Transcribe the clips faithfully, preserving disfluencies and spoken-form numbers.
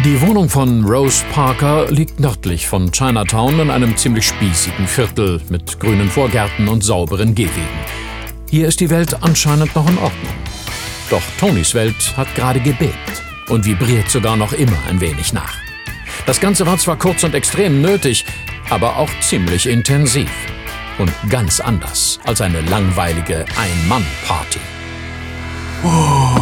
Die Wohnung von Rose Parker liegt nördlich von Chinatown in einem ziemlich spießigen Viertel mit grünen Vorgärten und sauberen Gehwegen. Hier ist die Welt anscheinend noch in Ordnung. Doch Tonys Welt hat gerade gebebt und vibriert sogar noch immer ein wenig nach. Das Ganze war zwar kurz und extrem nötig, aber auch ziemlich intensiv. Und ganz anders als eine langweilige Ein-Mann-Party. Oh.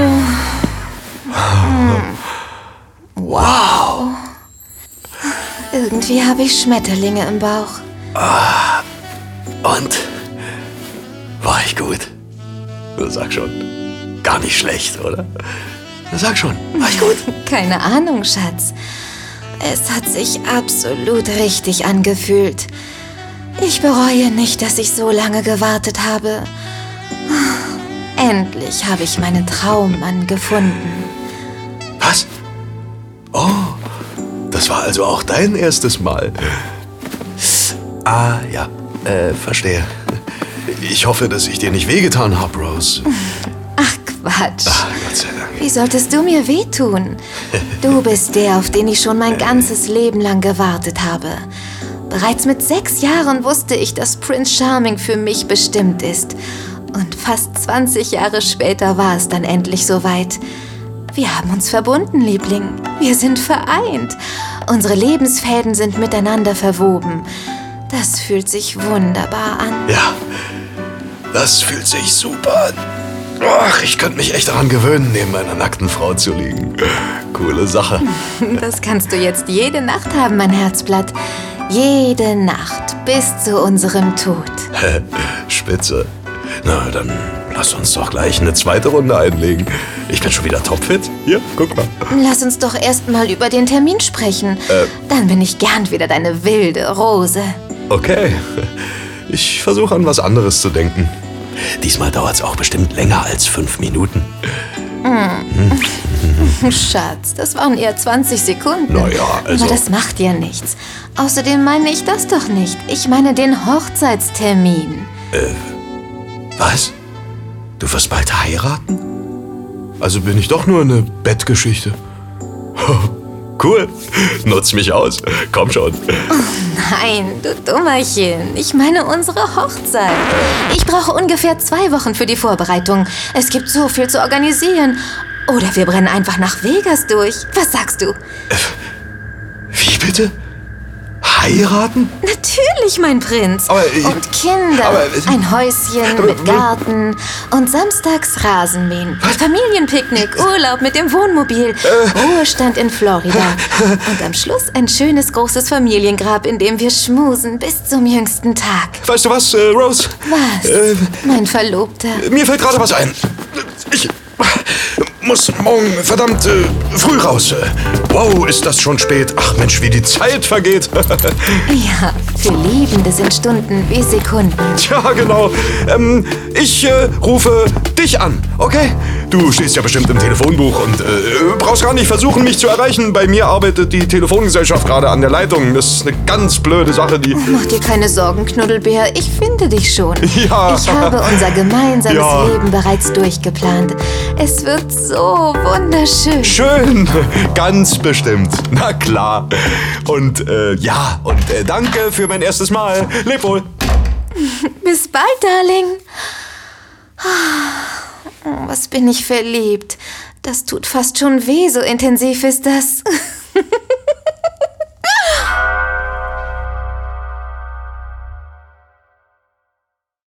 Wow. Irgendwie habe ich Schmetterlinge im Bauch. Ah. Und? War ich gut? Sag schon. Gar nicht schlecht, oder? Sag schon, war ich gut? Keine Ahnung, Schatz. Es hat sich absolut richtig angefühlt. Ich bereue nicht, dass ich so lange gewartet habe. Endlich habe ich meinen Traummann gefunden. Was? Oh, das war also auch dein erstes Mal. Ah, ja, äh, verstehe. Ich hoffe, dass ich dir nicht wehgetan habe, Rose. Ach, Quatsch. Ach, Gott sei Dank. Wie solltest du mir wehtun? Du bist der, auf den ich schon mein ganzes Leben lang gewartet habe. Bereits mit sechs Jahren wusste ich, dass Prince Charming für mich bestimmt ist. Und fast zwanzig Jahre später war es dann endlich soweit. Wir haben uns verbunden, Liebling. Wir sind vereint. Unsere Lebensfäden sind miteinander verwoben. Das fühlt sich wunderbar an. Ja, das fühlt sich super an. Ach, ich könnte mich echt daran gewöhnen, neben einer nackten Frau zu liegen. Coole Sache. Das kannst du jetzt jede Nacht haben, mein Herzblatt. Jede Nacht bis zu unserem Tod. Spitze. Na, dann lass uns doch gleich eine zweite Runde einlegen. Ich bin schon wieder topfit. Hier, guck mal. Lass uns doch erst mal über den Termin sprechen. Äh. Dann bin ich gern wieder deine wilde Rose. Okay. Ich versuche an was anderes zu denken. Diesmal dauert es auch bestimmt länger als fünf Minuten. Mm. Schatz, das waren eher zwanzig Sekunden. Naja, also... Aber das macht ja nichts. Außerdem meine ich das doch nicht. Ich meine den Hochzeitstermin. Äh, was? Du wirst bald heiraten? Also bin ich doch nur eine Bettgeschichte. Cool. Nutz mich aus. Komm schon. Oh nein, du Dummerchen. Ich meine unsere Hochzeit. Ich brauche ungefähr zwei Wochen für die Vorbereitung. Es gibt so viel zu organisieren. Oder wir brennen einfach nach Vegas durch. Was sagst du? Äh, wie bitte? Heiraten? Natürlich, mein Prinz. Aber, äh, und Kinder. Aber, äh, ein Häuschen aber, mit Garten. Und samstags Rasenmähen. Familienpicknick, Urlaub mit dem Wohnmobil. Äh, Ruhestand in Florida. Und am Schluss ein schönes, großes Familiengrab, in dem wir schmusen bis zum jüngsten Tag. Weißt du was, äh, Rose? Was? Äh, mein Verlobter. Mir fällt gerade was ein. Ich muss morgen verdammt äh, früh raus. Wow, ist das schon spät. Ach Mensch, wie die Zeit vergeht. Ja, für Liebende sind Stunden wie Sekunden. Tja, genau. Ähm, ich äh, rufe dich an, okay? Du stehst ja bestimmt im Telefonbuch und äh, brauchst gar nicht versuchen, mich zu erreichen. Bei mir arbeitet die Telefongesellschaft gerade an der Leitung. Das ist eine ganz blöde Sache, die... Mach dir keine Sorgen, Knuddelbär. Ich finde dich schon. Ja. Ich habe unser gemeinsames Ja. Leben bereits durchgeplant. Es wird so wunderschön. Schön, ganz bestimmt. Na klar. Und äh, ja, und äh, danke für mein erstes Mal. Leb wohl. Bis bald, Darling. Oh, was bin ich verliebt. Das tut fast schon weh, so intensiv ist das.